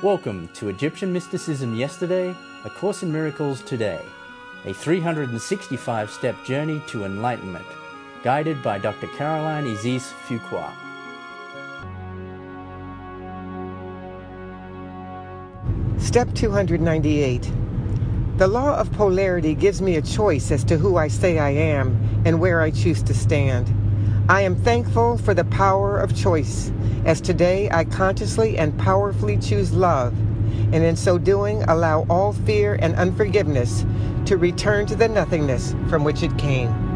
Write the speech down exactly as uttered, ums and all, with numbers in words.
Welcome to Egyptian Mysticism Yesterday, A Course in Miracles Today, a three hundred sixty-five step journey to enlightenment, guided by Doctor Caroline Isis Fuqua. Step two hundred ninety-eight. The law of polarity gives me a choice as to who I say I am and where I choose to stand. I am thankful for the power of choice, as today I consciously and powerfully choose love, and in so doing allow all fear and unforgiveness to return to the nothingness from which it came.